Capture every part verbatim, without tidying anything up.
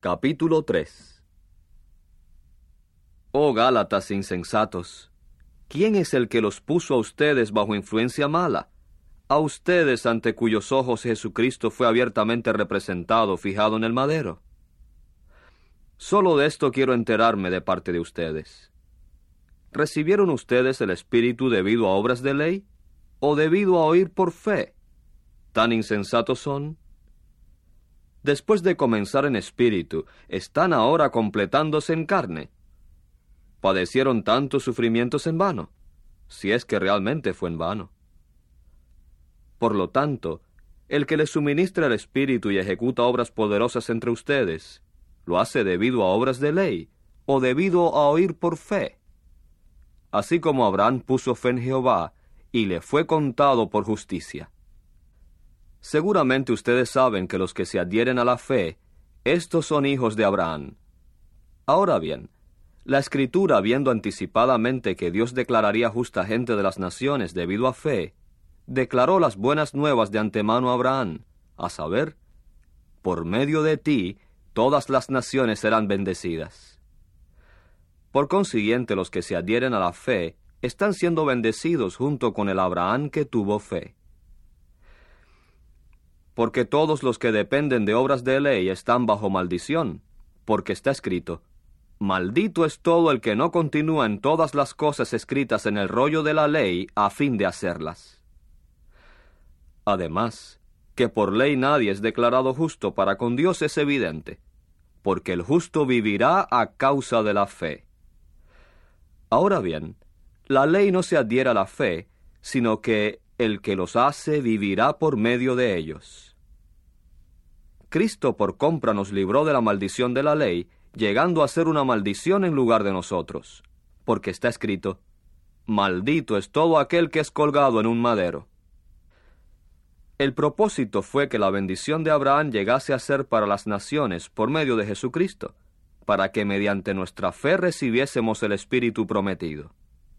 Capítulo tres. Oh Gálatas insensatos, ¿quién es el que los puso a ustedes bajo influencia mala? A ustedes ante cuyos ojos Jesucristo fue abiertamente representado, fijado en el madero. Solo de esto quiero enterarme de parte de ustedes. ¿Recibieron ustedes el Espíritu debido a obras de ley, o debido a oír por fe? ¿Tan insensatos son? Después de comenzar en espíritu, ¿están ahora completándose en carne? ¿Padecieron tantos sufrimientos en vano? Si es que realmente fue en vano. Por lo tanto, el que les suministra el Espíritu y ejecuta obras poderosas entre ustedes, ¿lo hace debido a obras de ley, o debido a oír por fe? Así como Abraham puso fe en Jehová, y le fue contado por justicia. Seguramente ustedes saben que los que se adhieren a la fe, estos son hijos de Abraham. Ahora bien, la Escritura, viendo anticipadamente que Dios declararía justa gente de las naciones debido a fe, declaró las buenas nuevas de antemano a Abraham, a saber, por medio de ti, todas las naciones serán bendecidas. Por consiguiente, los que se adhieren a la fe, están siendo bendecidos junto con el Abraham que tuvo fe. Porque todos los que dependen de obras de ley están bajo maldición, porque está escrito, maldito es todo el que no continúa en todas las cosas escritas en el rollo de la ley a fin de hacerlas. Además, que por ley nadie es declarado justo para con Dios es evidente, porque el justo vivirá a causa de la fe. Ahora bien, la ley no se adhiere a la fe, sino que el que los hace vivirá por medio de ellos. Cristo por compra nos libró de la maldición de la ley, llegando a ser una maldición en lugar de nosotros, porque está escrito, maldito es todo aquel que es colgado en un madero. El propósito fue que la bendición de Abraham llegase a ser para las naciones por medio de Jesucristo, para que mediante nuestra fe recibiésemos el Espíritu prometido.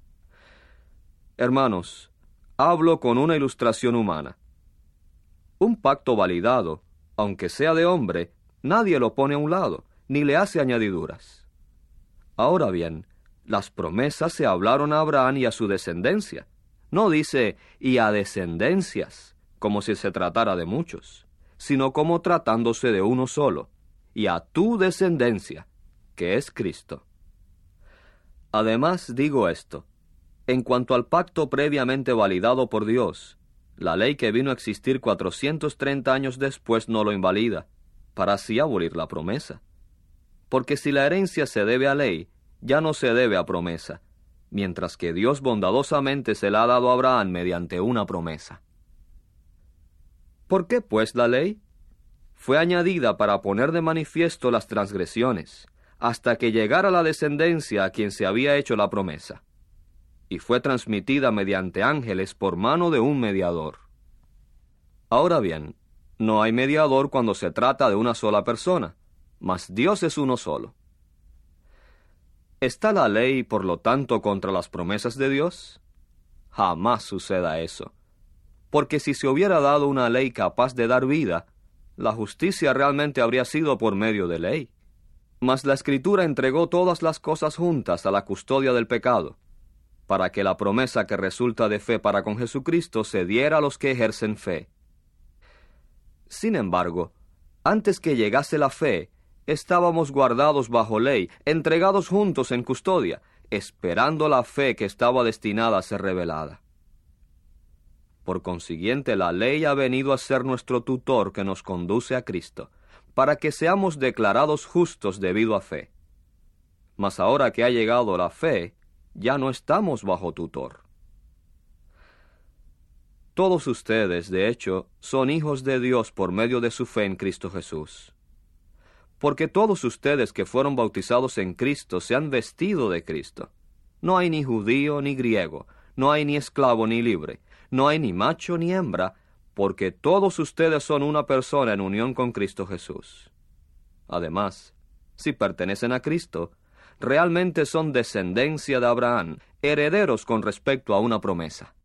Hermanos, hablo con una ilustración humana. Un pacto validado, aunque sea de hombre, nadie lo pone a un lado, ni le hace añadiduras. Ahora bien, las promesas se hablaron a Abraham y a su descendencia. No dice, y a descendencias, como si se tratara de muchos, sino como tratándose de uno solo, y a tu descendencia, que es Cristo. Además digo esto, en cuanto al pacto previamente validado por Dios, la ley que vino a existir cuatrocientos treinta años después no lo invalida, para así abolir la promesa. Porque si la herencia se debe a ley, ya no se debe a promesa, mientras que Dios bondadosamente se la ha dado a Abraham mediante una promesa. ¿Por qué, pues, la ley? Fue añadida para poner de manifiesto las transgresiones, hasta que llegara la descendencia a quien se había hecho la promesa. Y fue transmitida mediante ángeles por mano de un mediador. Ahora bien, no hay mediador cuando se trata de una sola persona, mas Dios es uno solo. ¿Está la ley, por lo tanto, contra las promesas de Dios? Jamás suceda eso. Porque si se hubiera dado una ley capaz de dar vida, la justicia realmente habría sido por medio de ley. Mas la Escritura entregó todas las cosas juntas a la custodia del pecado, para que la promesa que resulta de fe para con Jesucristo se diera a los que ejercen fe. Sin embargo, antes que llegase la fe, estábamos guardados bajo ley, entregados juntos en custodia, esperando la fe que estaba destinada a ser revelada. Por consiguiente, la ley ha venido a ser nuestro tutor que nos conduce a Cristo, para que seamos declarados justos debido a fe. Mas ahora que ha llegado la fe, ya no estamos bajo tutor. Todos ustedes, de hecho, son hijos de Dios por medio de su fe en Cristo Jesús. Porque todos ustedes que fueron bautizados en Cristo se han vestido de Cristo. No hay ni judío ni griego, no hay ni esclavo ni libre, no hay ni macho ni hembra, porque todos ustedes son una persona en unión con Cristo Jesús. Además, si pertenecen a Cristo, realmente son descendencia de Abraham, herederos con respecto a una promesa.